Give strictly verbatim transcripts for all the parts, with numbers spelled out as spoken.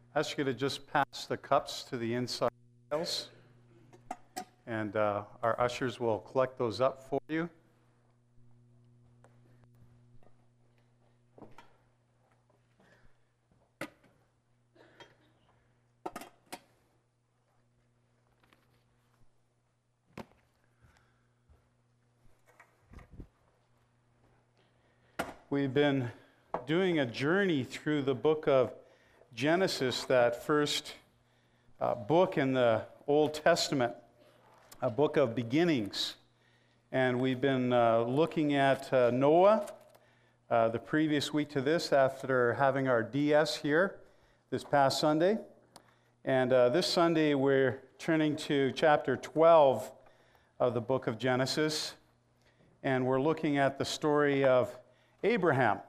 ask you to just pass the cups to the inside aisles, and uh, our ushers will collect those up for you. We've been doing a journey through the book of Genesis, that first uh, book in the Old Testament, a book of beginnings. And we've been uh, looking at uh, Noah uh, the previous week to this, after having our D S here this past Sunday. And uh, this Sunday we're turning to chapter twelve of the book of Genesis, and we're looking at the story of Abraham.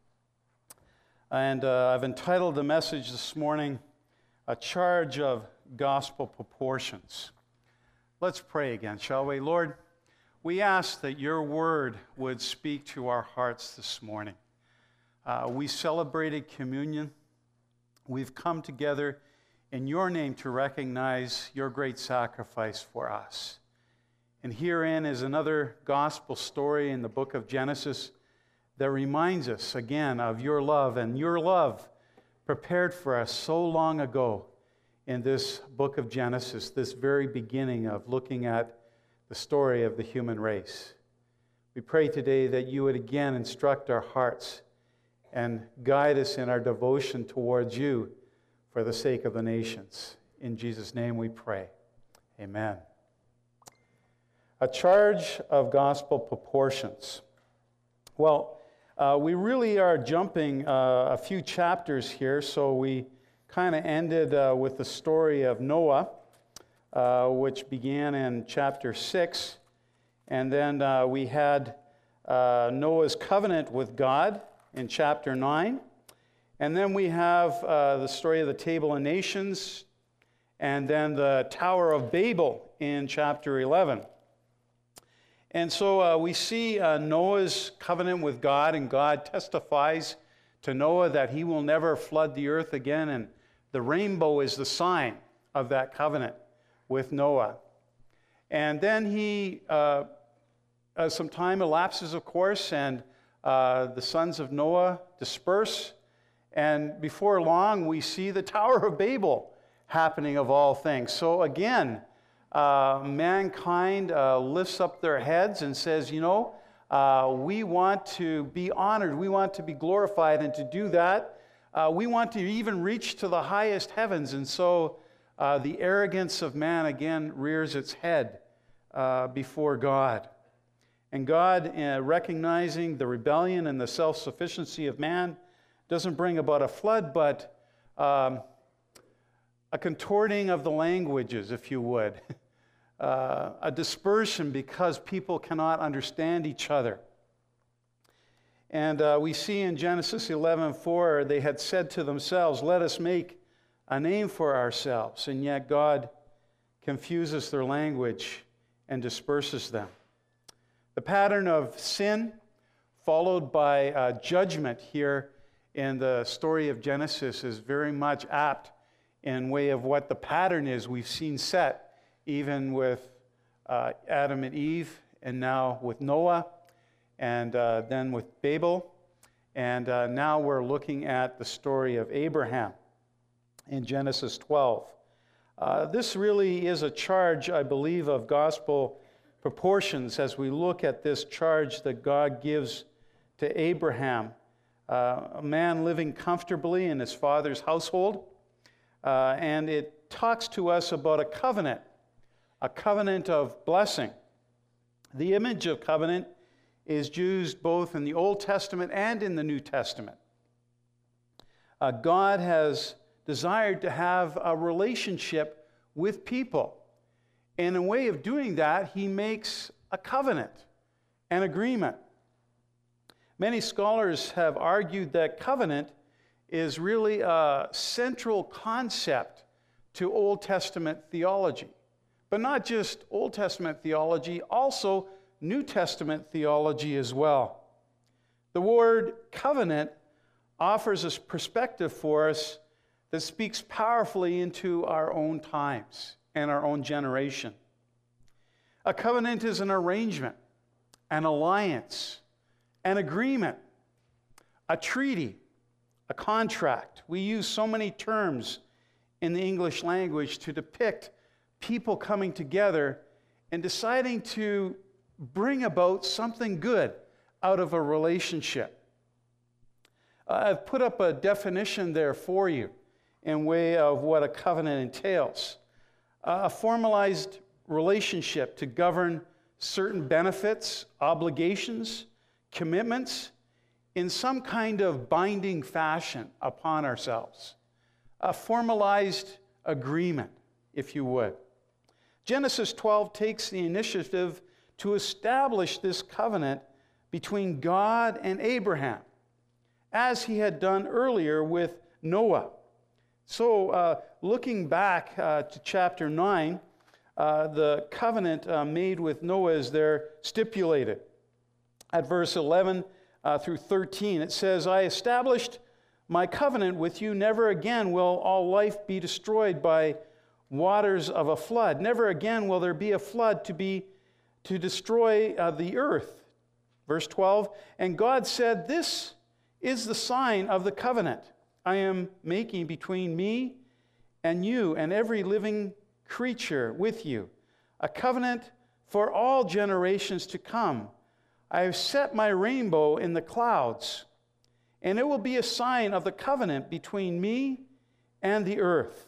And uh, I've entitled the message this morning, A Charge of Gospel Proportions. Let's pray again, shall we? Lord, we ask that your word would speak to our hearts this morning. Uh, we celebrated communion. We've come together in your name to recognize your great sacrifice for us. And herein is another gospel story in the book of Genesis that reminds us again of your love, and your love prepared for us so long ago in this book of Genesis, this very beginning of looking at the story of the human race. We pray today that you would again instruct our hearts and guide us in our devotion towards you for the sake of the nations. In Jesus' name we pray. Amen. A charge of gospel proportions. Well, Uh, we really are jumping uh, a few chapters here, so we kind of ended uh, with the story of Noah, uh, which began in chapter six, and then uh, we had uh, Noah's covenant with God in chapter nine, and then we have uh, the story of the Table of Nations, and then the Tower of Babel in chapter eleven. And so uh, we see uh, Noah's covenant with God, and God testifies to Noah that he will never flood the earth again, and the rainbow is the sign of that covenant with Noah. And then he, uh, uh, some time elapses, of course, and uh, the sons of Noah disperse, and before long we see the Tower of Babel happening of all things. So again, Uh, mankind uh, lifts up their heads and says, you know, uh, we want to be honored, we want to be glorified, and to do that, uh, we want to even reach to the highest heavens. And so uh, the arrogance of man again rears its head uh, before God. And God, uh, recognizing the rebellion and the self-sufficiency of man, doesn't bring about a flood, but um, a contorting of the languages, if you would. Uh, a dispersion because people cannot understand each other. And uh, we see in Genesis eleven four, they had said to themselves, let us make a name for ourselves. And yet God confuses their language and disperses them. The pattern of sin followed by uh, judgment here in the story of Genesis is very much apt in way of what the pattern is we've seen set even with uh, Adam and Eve, and now with Noah, and uh, then with Babel, and uh, now we're looking at the story of Abraham in Genesis twelve. Uh, this really is a charge, I believe, of gospel proportions as we look at this charge that God gives to Abraham, uh, a man living comfortably in his father's household, uh, and it talks to us about a covenant, a covenant of blessing. The image of covenant is used both in the Old Testament and in the New Testament. Uh, God has desired to have a relationship with people. And in a way of doing that, he makes a covenant, an agreement. Many scholars have argued that covenant is really a central concept to Old Testament theology. But not just Old Testament theology, also New Testament theology as well. The word covenant offers a perspective for us that speaks powerfully into our own times and our own generation. A covenant is an arrangement, an alliance, an agreement, a treaty, a contract. We use so many terms in the English language to depict people coming together and deciding to bring about something good out of a relationship. Uh, I've put up a definition there for you in way of what a covenant entails. Uh, a formalized relationship to govern certain benefits, obligations, commitments in some kind of binding fashion upon ourselves. A formalized agreement, if you would. Genesis twelve takes the initiative to establish this covenant between God and Abraham, as he had done earlier with Noah. So, uh, looking back uh, to chapter nine, uh, the covenant uh, made with Noah is there stipulated. At verse eleven uh, through thirteen, it says, I established my covenant with you. Never again will all life be destroyed by waters of a flood. Never again will there be a flood to be to destroy uh, the earth. Verse twelve, and God said, this is the sign of the covenant I am making between me and you and every living creature with you, a covenant for all generations to come. I have set my rainbow in the clouds, and it will be a sign of the covenant between me and the earth.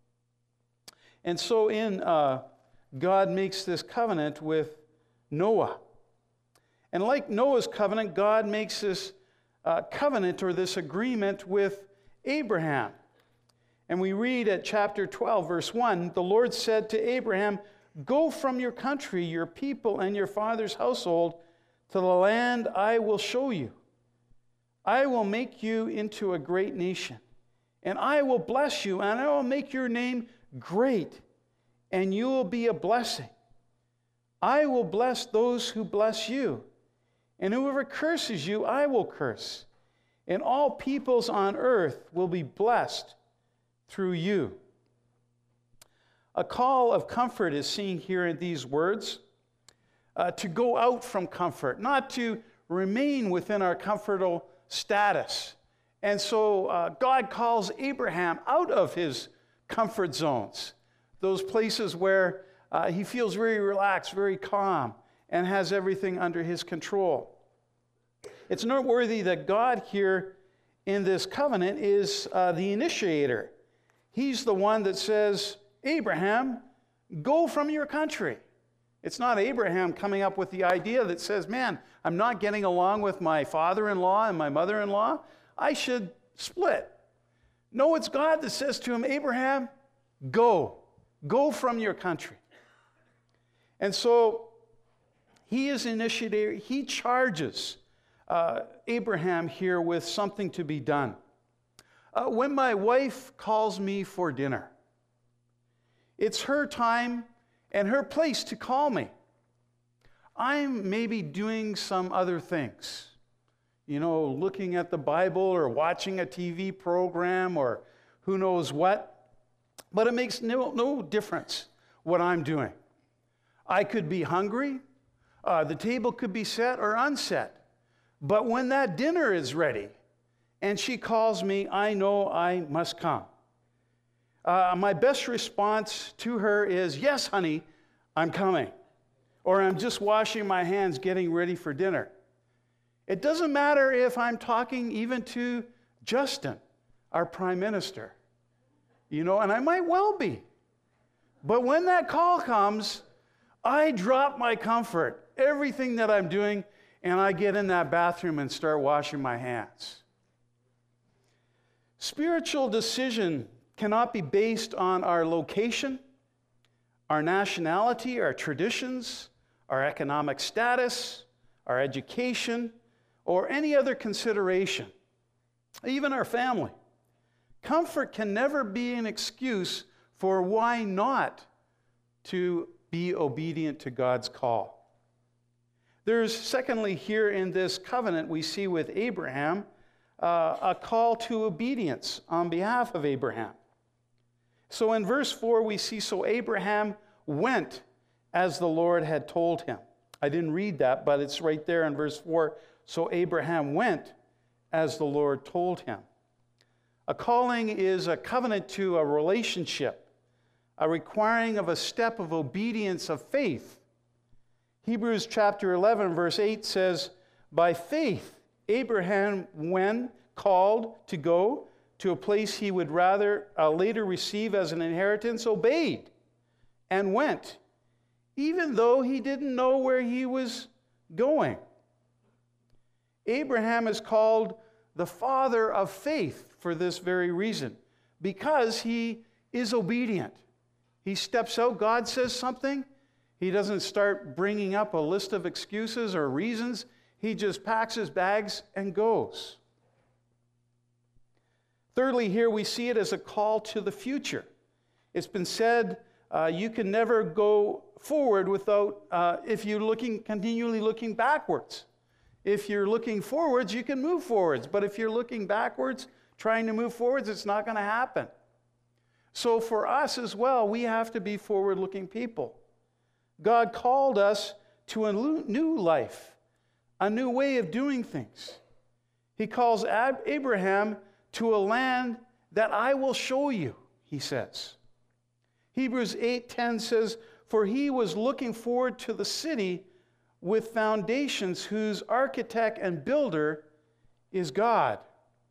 And so in uh, God makes this covenant with Noah. And like Noah's covenant, God makes this uh, covenant or this agreement with Abraham. And we read at chapter twelve, verse one, the Lord said to Abraham, go from your country, your people, and your father's household to the land I will show you. I will make you into a great nation, and I will bless you, and I will make your name great, and you will be a blessing. I will bless those who bless you, and whoever curses you, I will curse. And all peoples on earth will be blessed through you. A call of comfort is seen here in these words, uh, to go out from comfort, not to remain within our comfortable status. And so uh, God calls Abraham out of his comfort zones, those places where uh, he feels very relaxed, very calm, and has everything under his control. It's noteworthy that God here in this covenant is uh, the initiator. He's the one that says, Abraham, go from your country. It's not Abraham coming up with the idea that says, man, I'm not getting along with my father-in-law and my mother-in-law. I should split. No, it's God that says to him, Abraham, go. Go from your country. And so he is initiator. He charges uh, Abraham here with something to be done. Uh, when my wife calls me for dinner, it's her time and her place to call me. I'm maybe doing some other things, you know, looking at the Bible or watching a T V program or who knows what, but it makes no, no difference what I'm doing. I could be hungry, uh, the table could be set or unset, but when that dinner is ready and she calls me, I know I must come. Uh, my best response to her is, yes, honey, I'm coming. Or I'm just washing my hands getting ready for dinner. It doesn't matter if I'm talking even to Justin, our prime minister. You know, and I might well be. But when that call comes, I drop my comfort, everything that I'm doing, and I get in that bathroom and start washing my hands. Spiritual decision cannot be based on our location, our nationality, our traditions, our economic status, our education, or any other consideration, even our family. Comfort can never be an excuse for why not to be obedient to God's call. There's, secondly, here in this covenant we see with Abraham, uh, a call to obedience on behalf of Abraham. So in verse four, we see, so Abraham went as the Lord had told him. I didn't read that, but it's right there in verse four. So Abraham went as the Lord told him. A calling is a covenant to a relationship, a requiring of a step of obedience of faith. Hebrews chapter eleven, verse eight says, by faith, Abraham, when called to go to a place he would rather uh, later receive as an inheritance, obeyed and went, even though he didn't know where he was going. Abraham is called the father of faith for this very reason, because he is obedient. He steps out, God says something, he doesn't start bringing up a list of excuses or reasons. He just packs his bags and goes. Thirdly, here we see it as a call to the future. It's been said uh, you can never go forward without, uh, if you're looking, continually looking backwards. If you're looking forwards, you can move forwards. But if you're looking backwards, trying to move forwards, it's not going to happen. So for us as well, we have to be forward-looking people. God called us to a new life, a new way of doing things. He calls Ab- Abraham to a land that I will show you, he says. Hebrews eight ten says, for he was looking forward to the city with foundations whose architect and builder is God.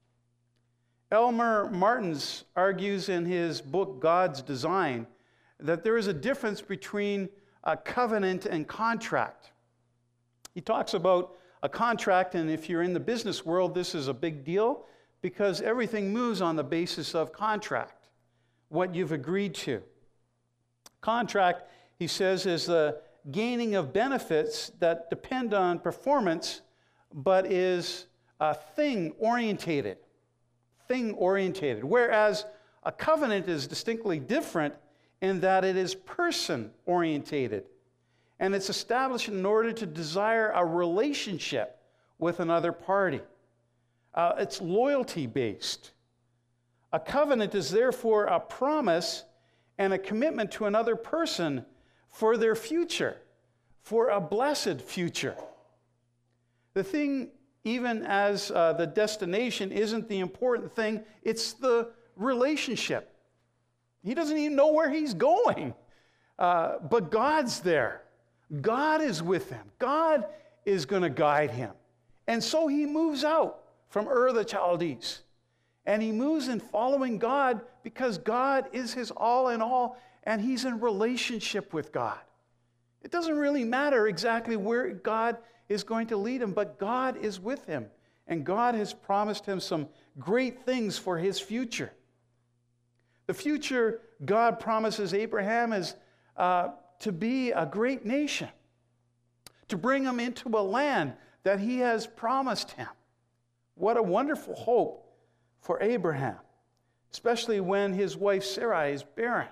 Elmer Martins argues in his book, God's Design, that there is a difference between a covenant and contract. He talks about a contract, and if you're in the business world, this is a big deal because everything moves on the basis of contract, what you've agreed to. Contract, he says, is the gaining of benefits that depend on performance, but is uh, thing-orientated. Thing-orientated. Whereas a covenant is distinctly different in that it is person-orientated. And it's established in order to desire a relationship with another party. Uh, it's loyalty-based. A covenant is therefore a promise and a commitment to another person for their future, for a blessed future. The thing, even as uh, the destination, isn't the important thing, it's the relationship. He doesn't even know where he's going, uh, but God's there. God is with him. God is going to guide him. And so he moves out from Ur of the Chaldees. And he moves in following God because God is his all in all, and he's in relationship with God. It doesn't really matter exactly where God is going to lead him, but God is with him, and God has promised him some great things for his future. The future God promises Abraham is uh, to be a great nation, to bring him into a land that he has promised him. What a wonderful hope for Abraham, especially when his wife Sarai is barren.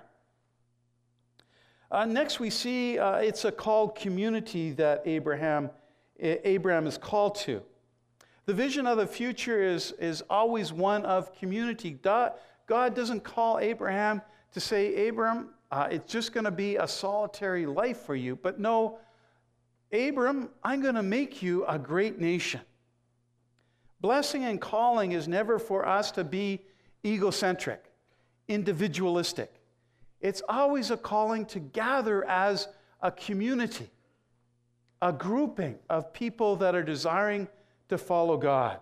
Uh, next we see uh, it's a called community that Abraham, Abraham is called to. The vision of the future is, is always one of community. God, God doesn't call Abraham to say, Abram, uh, it's just going to be a solitary life for you. But no, Abram, I'm going to make you a great nation. Blessing and calling is never for us to be egocentric, individualistic. It's always a calling to gather as a community, a grouping of people that are desiring to follow God.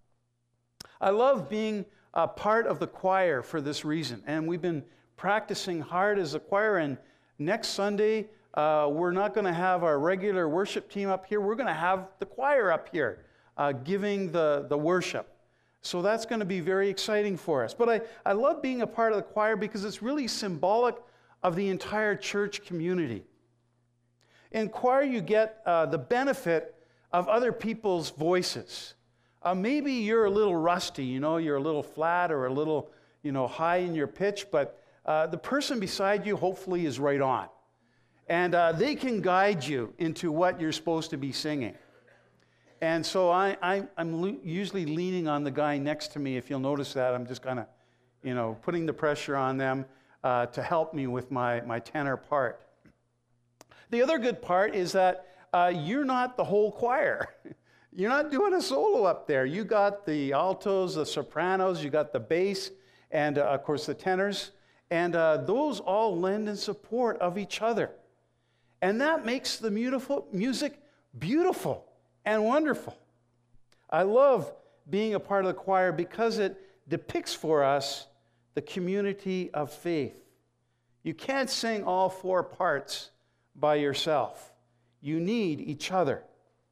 I love being a part of the choir for this reason, and we've been practicing hard as a choir, and next Sunday uh, we're not going to have our regular worship team up here. We're going to have the choir up here uh, giving the, the worship. So that's going to be very exciting for us. But I, I love being a part of the choir because it's really symbolic of the entire church community. In choir, you get uh, the benefit of other people's voices. Uh, maybe you're a little rusty, you know, you're a little flat or a little, you know, high in your pitch, but uh, the person beside you hopefully is right on. And uh, they can guide you into what you're supposed to be singing. And so I, I, I'm le- usually leaning on the guy next to me. If you'll notice that, I'm just kind of, you know, putting the pressure on them uh, to help me with my, my tenor part. The other good part is that uh, you're not the whole choir. You're not doing a solo up there. You got the altos, the sopranos, you got the bass, and uh, of course the tenors. And uh, those all lend in support of each other. And that makes the beautiful music beautiful and wonderful. I love being a part of the choir because it depicts for us the community of faith. You can't sing all four parts by yourself. You need each other.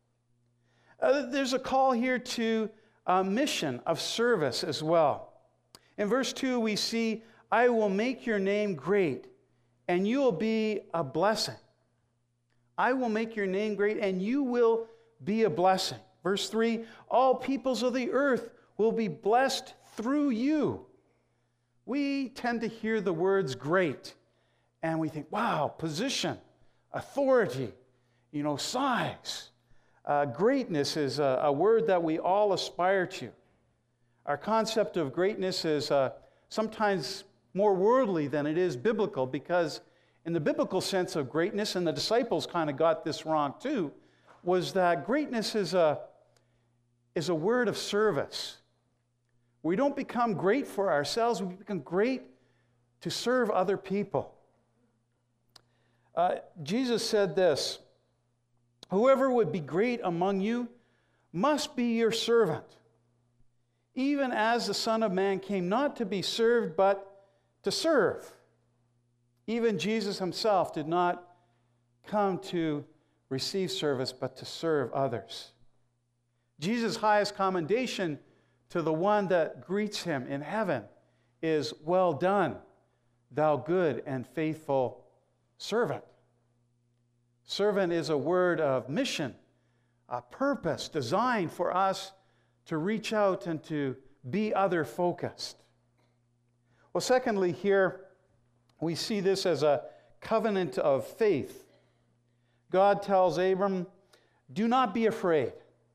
Uh, there's a call here to a mission of service as well. In verse two, we see, I will make your name great, and you will be a blessing. I will make your name great, and you will be a blessing. Verse three, all peoples of the earth will be blessed through you. We tend to hear the words great, and we think, wow, position, authority, you know, size. Uh, greatness is a, a word that we all aspire to. Our concept of greatness is uh, sometimes more worldly than it is biblical, because in the biblical sense of greatness, and the disciples kind of got this wrong too, was that greatness is a, is a word of service. We don't become great for ourselves, we become great to serve other people. Uh, Jesus said this, whoever would be great among you must be your servant, even as the Son of Man came not to be served, but to serve. Even Jesus himself did not come to receive service, but to serve others. Jesus' highest commendation to the one that greets him in heaven is, well done, thou good and faithful servant. Servant is a word of mission, a purpose designed for us to reach out and to be other-focused. Well, secondly, here we see this as a covenant of faith. God tells Abram, do not be afraid.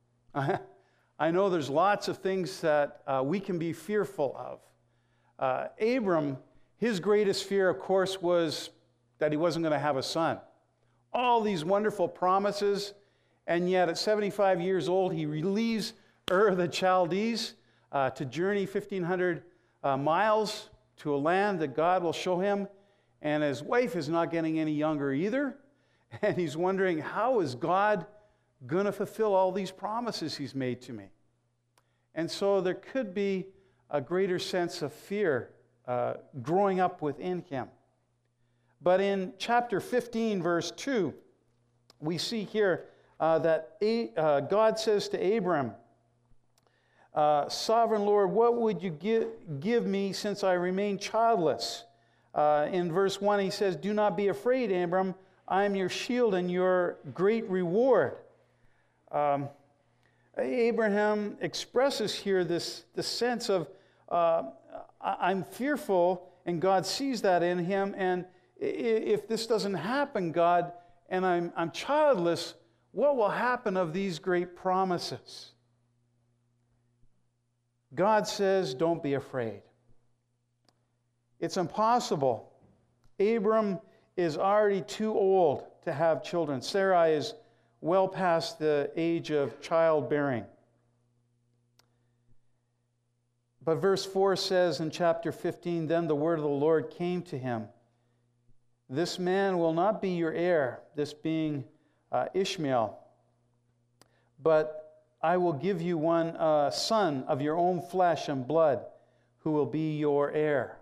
I know there's lots of things that uh, we can be fearful of. Uh, Abram, his greatest fear, of course, was that he wasn't going to have a son. All these wonderful promises, and yet at seventy-five years old, he leaves Ur of the Chaldees uh, to journey fifteen hundred uh, miles to a land that God will show him, and his wife is not getting any younger either, and he's wondering, how is God going to fulfill all these promises he's made to me? And so there could be a greater sense of fear uh, growing up within him. But in chapter fifteen, verse two, we see here uh, that A- uh, God says to Abram, uh, Sovereign Lord, what would you give, give me since I remain childless? Uh, in verse one, he says, do not be afraid, Abram. I am your shield and your great reward. Um, Abraham expresses here this, this sense of, uh, I'm fearful, and God sees that in him, and if this doesn't happen, God, and I'm, I'm childless, what will happen of these great promises? God says, don't be afraid. It's impossible. Abram is already too old to have children. Sarai is well past the age of childbearing. But verse four says in chapter fifteen, then the word of the Lord came to him. This man will not be your heir, this being uh, Ishmael, but I will give you one uh, son of your own flesh and blood who will be your heir.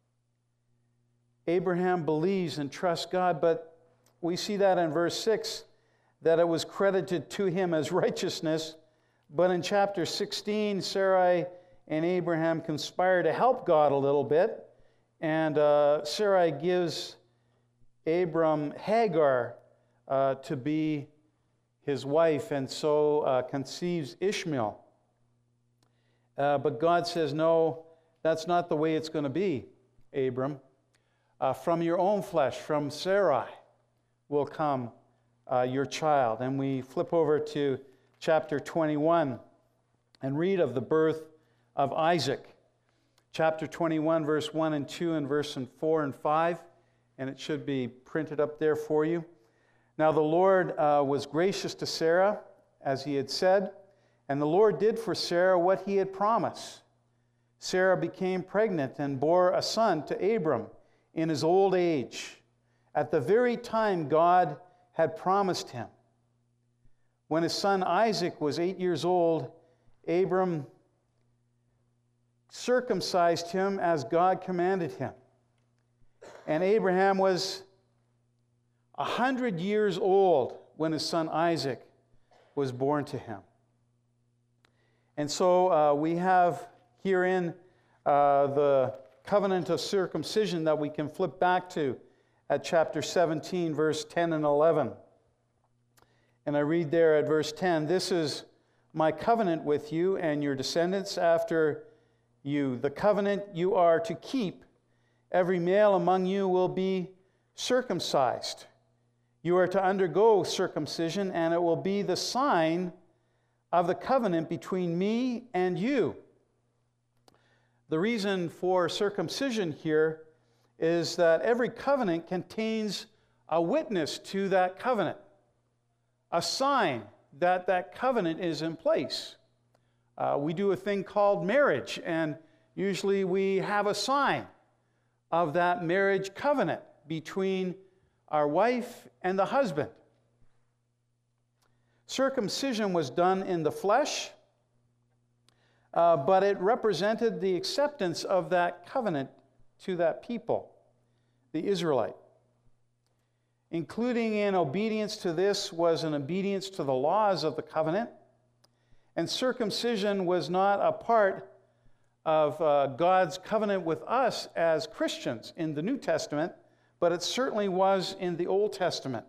Abraham believes and trusts God, but we see that in verse six, that it was credited to him as righteousness. But in chapter sixteen, Sarai and Abraham conspire to help God a little bit, and uh, Sarai gives Abram Hagar uh, to be his wife, and so uh, conceives Ishmael. Uh, but God says, no, that's not the way it's going to be, Abram. Uh, from your own flesh, from Sarai, will come uh, your child. And we flip over to chapter twenty-one and read of the birth of Isaac. Chapter twenty-one, verse one and two, and verse four and five, and it should be printed up there for you. Now the Lord uh, was gracious to Sarah, as he had said, and the Lord did for Sarah what he had promised. Sarah became pregnant and bore a son to Abram in his old age, at the very time God had promised him. When his son Isaac was eight years old, Abram circumcised him as God commanded him. And Abraham was a hundred years old when his son Isaac was born to him. And so uh, we have herein uh, the covenant of circumcision that we can flip back to at chapter seventeen, verse ten and eleven. And I read there at verse ten, "This is my covenant with you and your descendants after you, the covenant you are to keep. Every male among you will be circumcised. You are to undergo circumcision, and it will be the sign of the covenant between me and you." The reason for circumcision here is that every covenant contains a witness to that covenant, a sign that that covenant is in place. Uh, we do a thing called marriage, and usually we have a sign of that marriage covenant between our wife and the husband. Circumcision was done in the flesh, uh, but it represented the acceptance of that covenant to that people, the Israelite. Including in obedience to this was an obedience to the laws of the covenant, and circumcision was not a part of uh, God's covenant with us as Christians in the New Testament, but it certainly was in the Old Testament.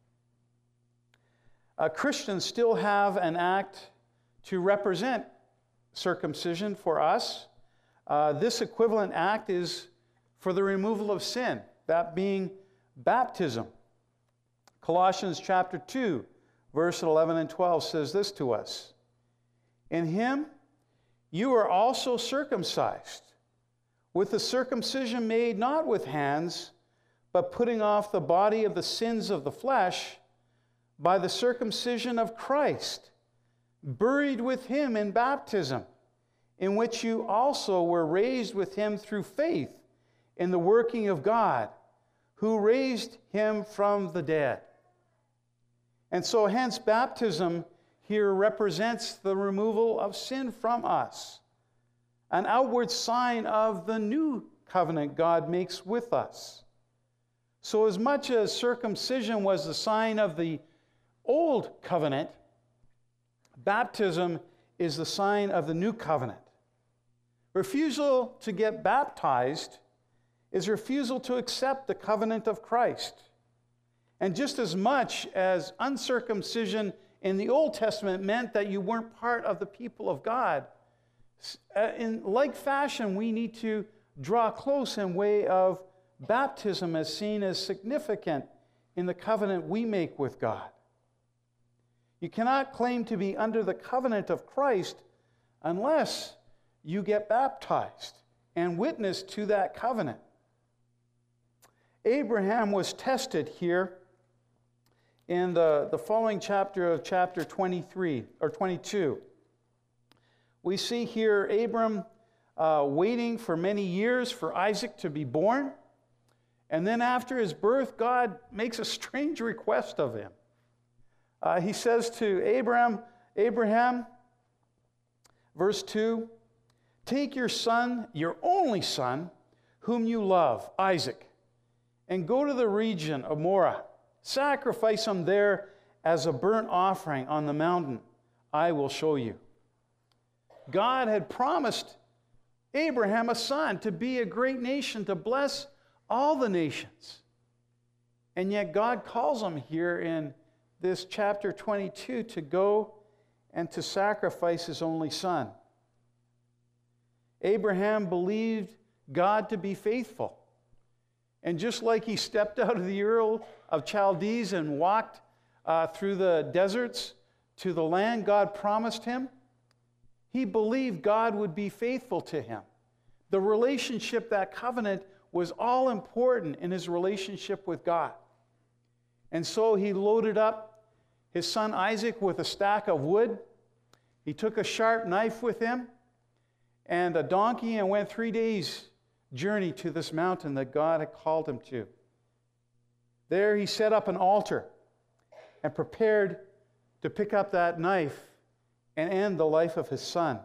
Uh, Christians still have an act to represent circumcision for us. Uh, this equivalent act is for the removal of sin, that being baptism. Colossians chapter two, verse eleven and twelve says this to us: "In him you are also circumcised, with the circumcision made not with hands, but putting off the body of the sins of the flesh by the circumcision of Christ, buried with him in baptism, in which you also were raised with him through faith in the working of God, who raised him from the dead." And so hence baptism here represents the removal of sin from us, an outward sign of the new covenant God makes with us. So as much as circumcision was the sign of the old covenant, baptism is the sign of the new covenant. Refusal to get baptized is refusal to accept the covenant of Christ. And just as much as uncircumcision in the Old Testament meant that you weren't part of the people of God, in like fashion, we need to draw close in way of baptism as seen as significant in the covenant we make with God. You cannot claim to be under the covenant of Christ unless you get baptized and witness to that covenant. Abraham was tested here in the, the following chapter of chapter twenty-three or twenty-two. We see here Abram uh, waiting for many years for Isaac to be born. And then after his birth, God makes a strange request of him. Uh, he says to Abraham, Abraham, verse two, "Take your son, your only son, whom you love, Isaac, and go to the region of Moriah. Sacrifice him there as a burnt offering on the mountain I will show you." God had promised Abraham a son to be a great nation, to bless all the nations. And yet God calls him here in this chapter twenty-two to go and to sacrifice his only son. Abraham believed God to be faithful. And just like he stepped out of the Ur of Chaldees and walked uh, through the deserts to the land God promised him, he believed God would be faithful to him. The relationship, that covenant, was all important in his relationship with God. And so he loaded up his son Isaac with a stack of wood. He took a sharp knife with him and a donkey and went three days' journey to this mountain that God had called him to. There he set up an altar and prepared to pick up that knife and end the life of his son.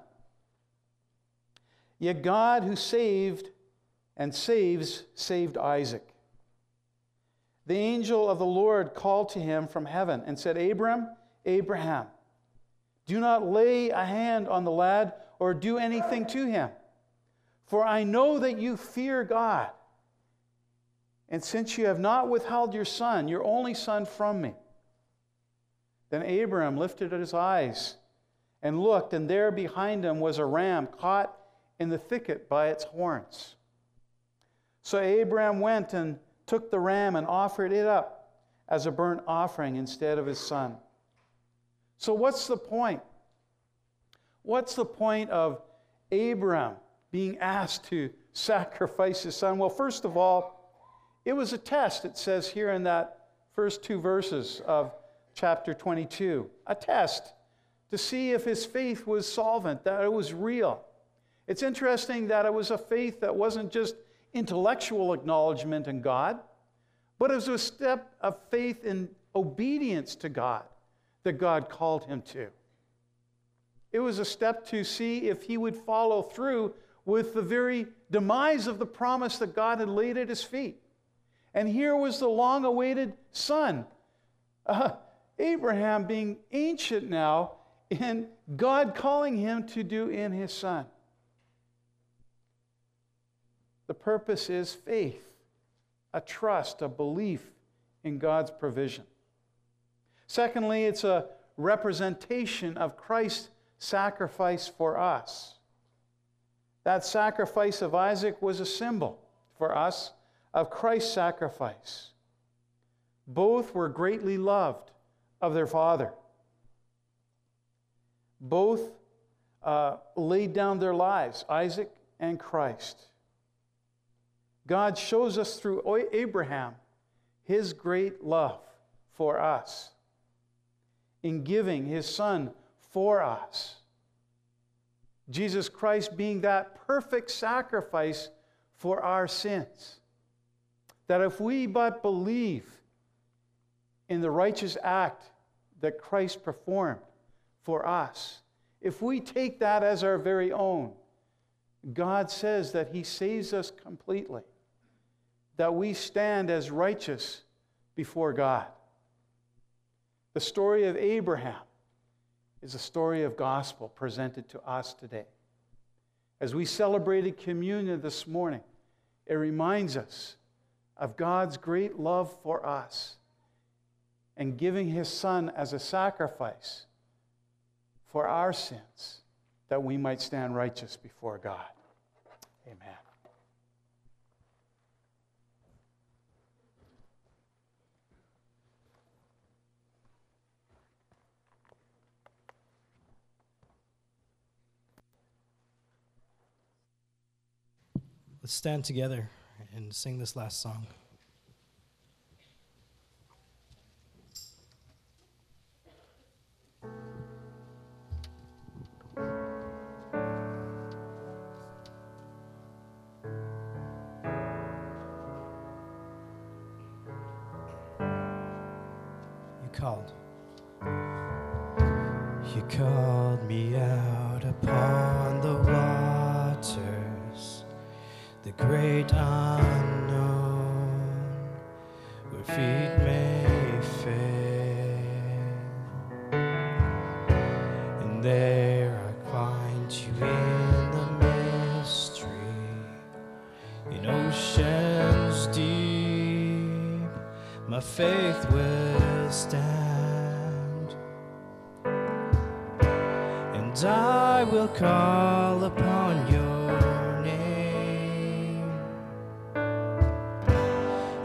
Yet God, who saved and saves, saved Isaac. The angel of the Lord called to him from heaven and said, "Abram, Abraham, do not lay a hand on the lad or do anything to him, for I know that you fear God. And since you have not withheld your son, your only son, from me." Then Abraham lifted his eyes and looked, and there behind him was a ram caught in the thicket by its horns. So Abraham went and took the ram and offered it up as a burnt offering instead of his son. So what's the point? What's the point of Abraham being asked to sacrifice his son? Well, first of all, it was a test, it says here in that first two verses of chapter twenty-two. A test to see if his faith was solvent, that it was real. It's interesting that it was a faith that wasn't just intellectual acknowledgement in God, but it was a step of faith in obedience to God that God called him to. It was a step to see if he would follow through with the very demise of the promise that God had laid at his feet. And here was the long-awaited son, uh, Abraham being ancient now, and God calling him to do in his son. The purpose is faith, a trust, a belief in God's provision. Secondly, it's a representation of Christ's sacrifice for us. That sacrifice of Isaac was a symbol for us of Christ's sacrifice. Both were greatly loved of their father. Both uh, laid down their lives, Isaac and Christ. God shows us through Abraham his great love for us in giving his son for us. Jesus Christ being that perfect sacrifice for our sins. That if we but believe in the righteous act that Christ performed for us, if we take that as our very own, God says that he saves us completely, that we stand as righteous before God. The story of Abraham is a story of gospel presented to us today. As we celebrated communion this morning, it reminds us of God's great love for us and giving his son as a sacrifice for our sins, that we might stand righteous before God. Amen. Let's stand together and sing this last song. You called. You called me out upon the waters, the great unknown, where feet may fail. And there I find you in the mystery, in oceans deep, my faith will stand, and I will call upon your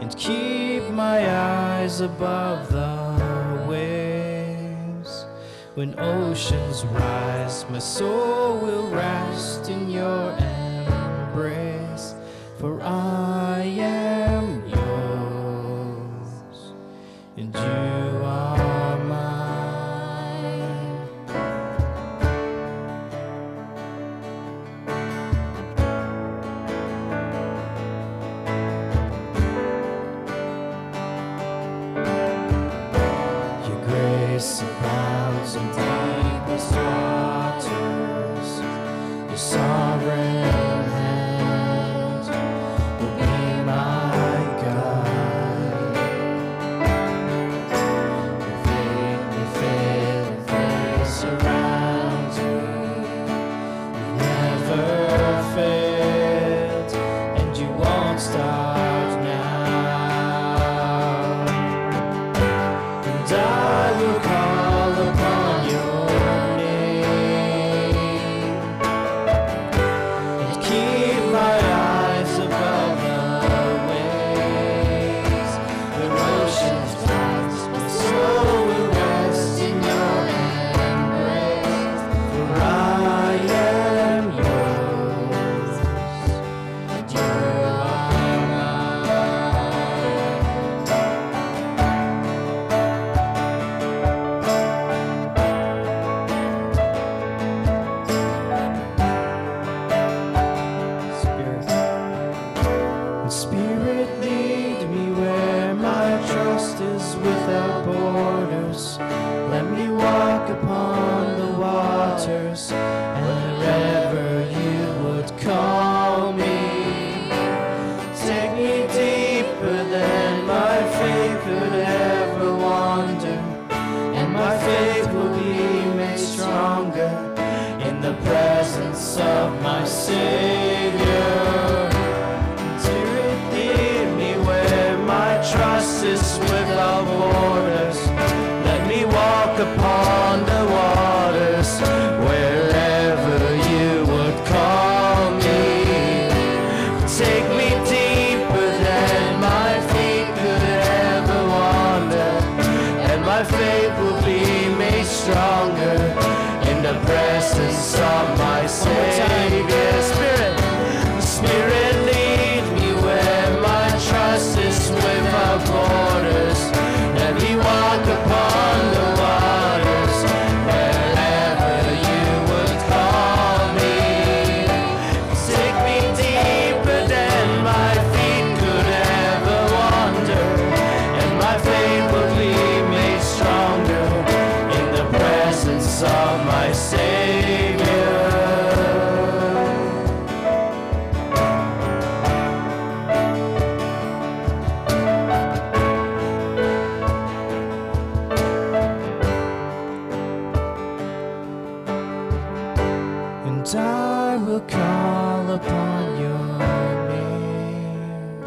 keep my eyes above the waves, When oceans rise, my soul will rest in your embrace, for I am yours, and you are mine. Your grace abounds in deepest waters, your sovereign hand will be my guide. Your failing face surrounds me, you've never failed, and you won't start now. And I will call upon your name and keep my eyes above the waves. When oceans rise, my soul will rest in your embrace, for I am yours, and you are Spirit. And Spirit, lead me where my trust is without borders. Let me walk upon the waters, and wherever you would call me, take me deeper than my faith could ever wander, and my faith will be made stronger in the presence of my Savior. Spirit, lead me where my trust is without borders. Let me walk upon the waters, wherever you would call me. Take me deeper than my feet could ever wander, and my faith will be made stronger in the presence of my Savior. Spirit, Spirit, lead me where my trust is without borders. Let me walk upon the waters, wherever you would call me. Take me deeper than my feet could ever wander, and my faith will be made stronger in the presence of my Savior. And I will call upon your name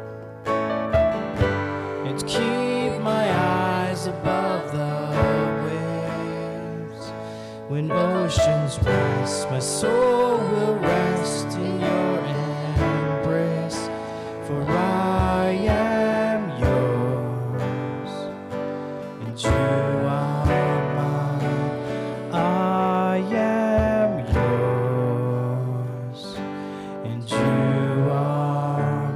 and keep my eyes above the waves. When oceans rise, my soul will rest in your embrace, for I am yours, and you are mine. I am yours, and you are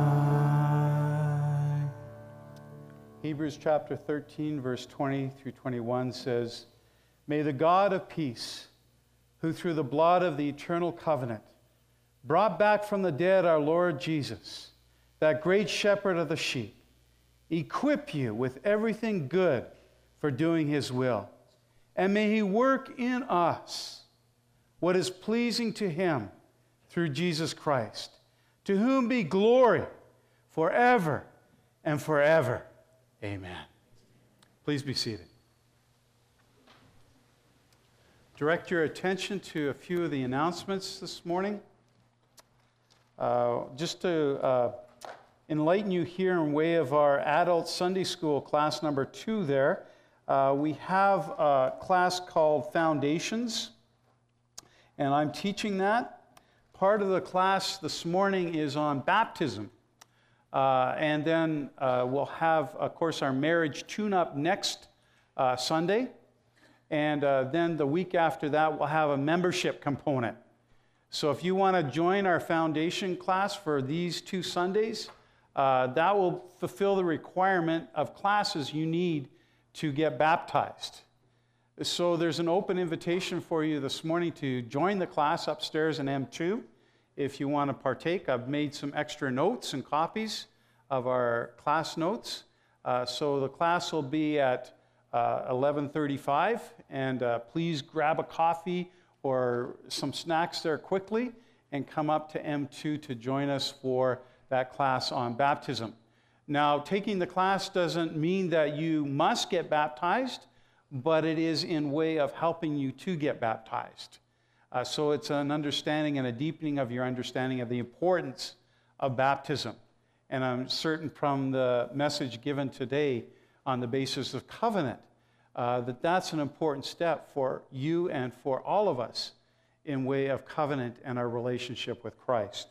mine. Hebrews chapter thirteen, verse twenty through twenty-one says, May the God of peace, who through the blood of the eternal covenant brought back from the dead our Lord Jesus, that great shepherd of the sheep, equip you with everything good for doing his will. And may he work in us what is pleasing to him through Jesus Christ, to whom be glory forever and forever. Amen. Please be seated. Direct your attention to a few of the announcements this morning. Uh, just to uh, enlighten you here in way of our adult Sunday school class number two there, uh, we have a class called Foundations, and I'm teaching that. Part of the class this morning is on baptism. Uh, and then uh, we'll have, of course, our marriage tune-up next uh, Sunday. And uh, then the week after that, we'll have a membership component. So if you want to join our foundation class for these two Sundays, uh, that will fulfill the requirement of classes you need to get baptized. So there's an open invitation for you this morning to join the class upstairs in M two. If you want to partake, I've made some extra notes and copies of our class notes. Uh, so the class will be at uh, eleven thirty-five, and uh, please grab a coffee or some snacks there quickly and come up to M two to join us for that class on baptism. Now, taking the class doesn't mean that you must get baptized, but it is in way of helping you to get baptized. Uh, so it's an understanding and a deepening of your understanding of the importance of baptism. And I'm certain from the message given today on the basis of covenant, uh, that that's an important step for you and for all of us in way of covenant and our relationship with Christ.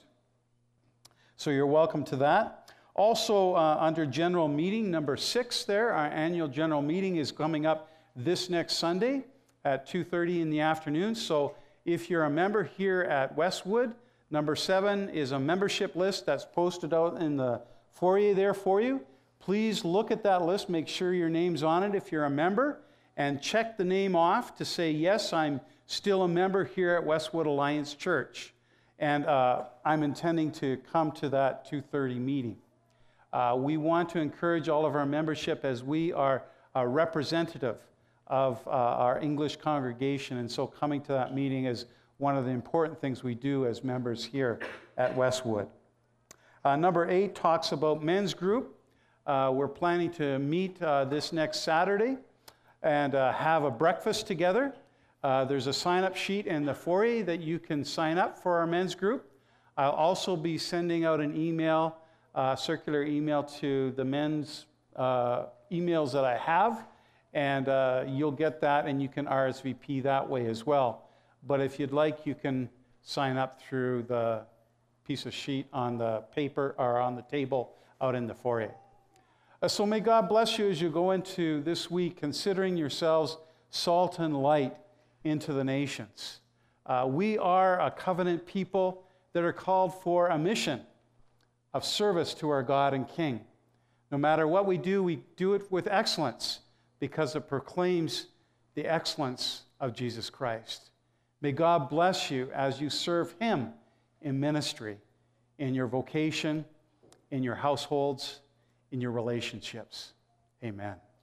So you're welcome to that. Also, uh, under general meeting number six there, our annual general meeting is coming up this next Sunday at two thirty in the afternoon. So if you're a member here at Westwood, number seven is a membership list that's posted out in the foyer there for you. Please look at that list, make sure your name's on it if you're a member, and check the name off to say, yes, I'm still a member here at Westwood Alliance Church. And uh, I'm intending to come to that two thirty meeting. Uh, we want to encourage all of our membership as we are a representative of uh, our English congregation, and so coming to that meeting is one of the important things we do as members here at Westwood. Uh, number eight talks about men's group. Uh, we're planning to meet uh, this next Saturday and uh, have a breakfast together. Uh, there's a sign-up sheet in the foyer that you can sign up for our men's group. I'll also be sending out an email, uh, circular email to the men's uh, emails that I have, and uh, you'll get that and you can R S V P that way as well. But if you'd like, you can sign up through the piece of sheet on the paper or on the table out in the foyer. Uh, so may God bless you as you go into this week, considering yourselves salt and light into the nations. Uh, we are a covenant people that are called for a mission of service to our God and King. No matter what we do, we do it with excellence because it proclaims the excellence of Jesus Christ. May God bless you as you serve Him in ministry, in your vocation, in your households, in your relationships. Amen.